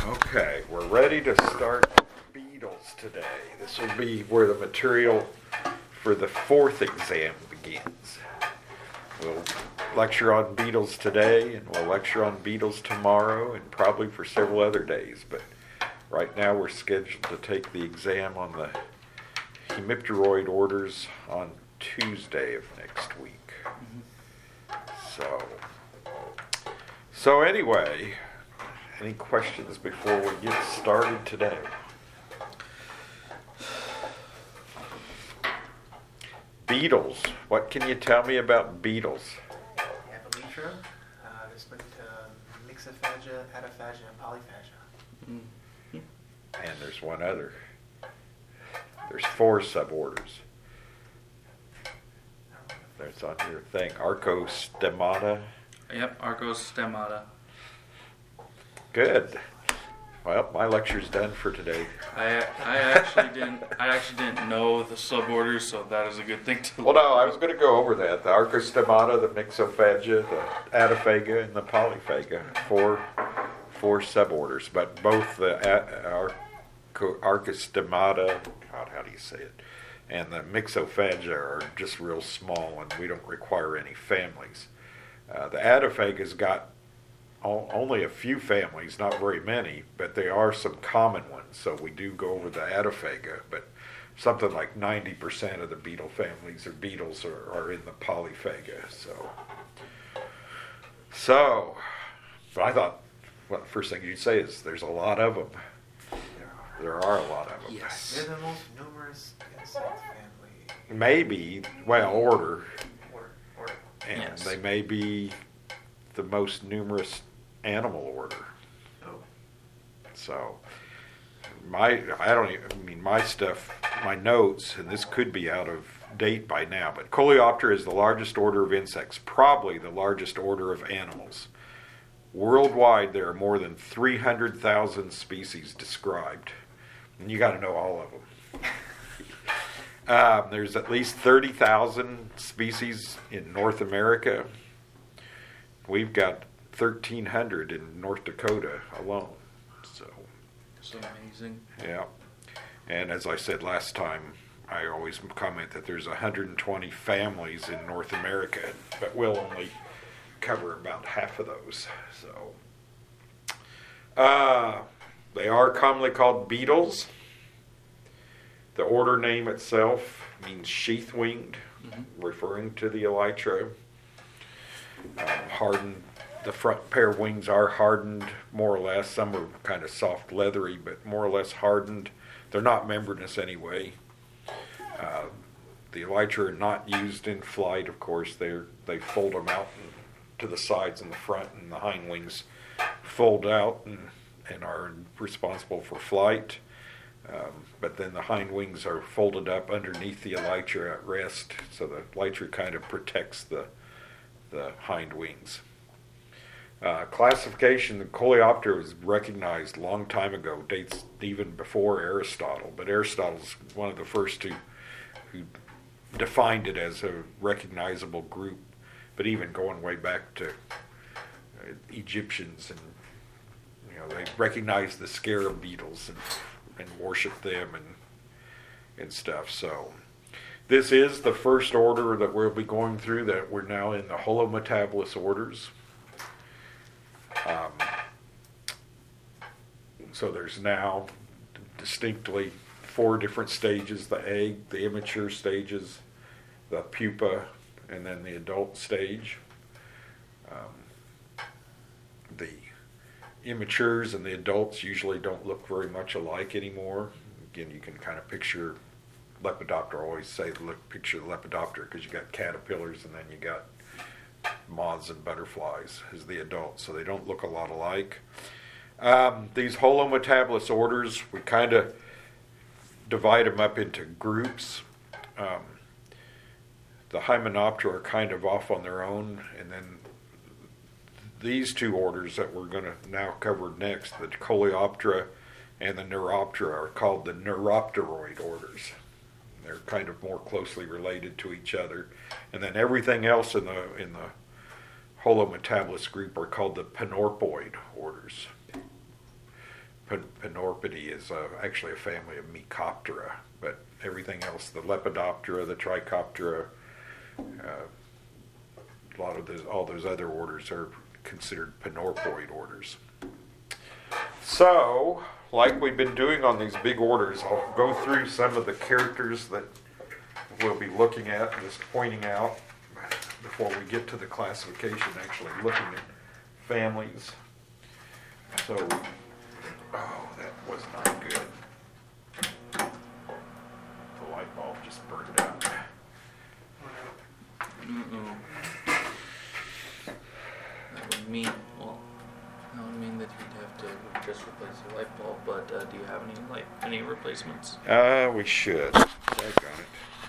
Okay, we're ready to start beetles today. This will be where the material for the fourth exam begins. We'll lecture on beetles today, and we'll lecture on beetles tomorrow, and probably for several other days. But right now we're scheduled to take the exam on the hemipteroid orders on Tuesday of next week. So anyway, any questions before we get started today? Beetles. What can you tell me about beetles? You have elytra. They're split into Myxophaga, Atophaga, and Polyphaga. And there's one other. There's 4 suborders. That's on your thing. Archostemmata. Yep, Archostemmata. Good. Well, my lecture's done for today. I actually didn't know the suborders, so that is a good thing to. Well, no, I was going to go over that. The Archostemmata, the Myxophaga, the Atophaga, and the Polyphaga. Four suborders, but both the Archostemmata, God, how do you say it, and the Myxophaga are just real small, and we don't require any families. The Atophaga's got only a few families, not very many, but there are some common ones. So we do go over the Atophaga, but something like 90% of the beetle families or beetles are in the Polyphaga. So I thought, well, the first thing you'd say is there's a lot of them. There are a lot of them. Yes. They're the most numerous insect family. Maybe, well, order. Order. And Yes. they may be the most numerous animal order. Oh. So my notes, and this could be out of date by now, but Coleoptera is the largest order of insects, probably the largest order of animals. Worldwide, there are more than 300,000 species described, and you got to know all of them. There's at least 30,000 species in North America. We've got 1,300 in North Dakota alone. So, It's amazing. yeah. And as I said last time, I always comment that there's 120 families in North America, but we'll only cover about half of those. So, they are commonly called beetles. The order name itself means sheath-winged, referring to the elytra. Hardened. The front pair of wings are hardened, more or less. Some are kind of soft, leathery, but more or less hardened. They're not membranous anyway. The elytra are not used in flight, of course. They fold them out to the sides and the front, and the hind wings fold out and are responsible for flight. But then the hind wings are folded up underneath the elytra at rest, so the elytra kind of protects the hind wings. Classification, the Coleoptera was recognized a long time ago, dates even before Aristotle, but Aristotle's one of the first who defined it as a recognizable group, but even going way back to Egyptians, and they recognized the scarab beetles and worshiped them and stuff. So this is the first order that we'll be going through, that we're now in the Holometabolous orders. So there's now distinctly 4 different stages: the egg, the immature stages, the pupa, and then the adult stage. The immatures and the adults usually don't look very much alike anymore. Again, you can kind of picture Lepidoptera. I always say picture the Lepidoptera, because you got caterpillars and then you got moths and butterflies as the adults, so they don't look a lot alike. These Holometabolous orders, we kind of divide them up into groups. The Hymenoptera are kind of off on their own, and then these 2 orders that we're going to now cover next, the Coleoptera and the Neuroptera, are called the Neuropteroid orders. They're kind of more closely related to each other. And then everything else in the Holometabolous group are called the Panorpoid orders. Panorpody is actually a family of Mecoptera, but everything else, the Lepidoptera, the Trichoptera, a lot of all those other orders are considered panorpoid orders. So, like we've been doing on these big orders, I'll go through some of the characters that we'll be looking at, just pointing out before we get to the classification, actually looking at families. So, oh, that was not good. The light bulb just burned out. That would mean that you'd have to just replace the light bulb. But do you have any replacements? We should. Check on it.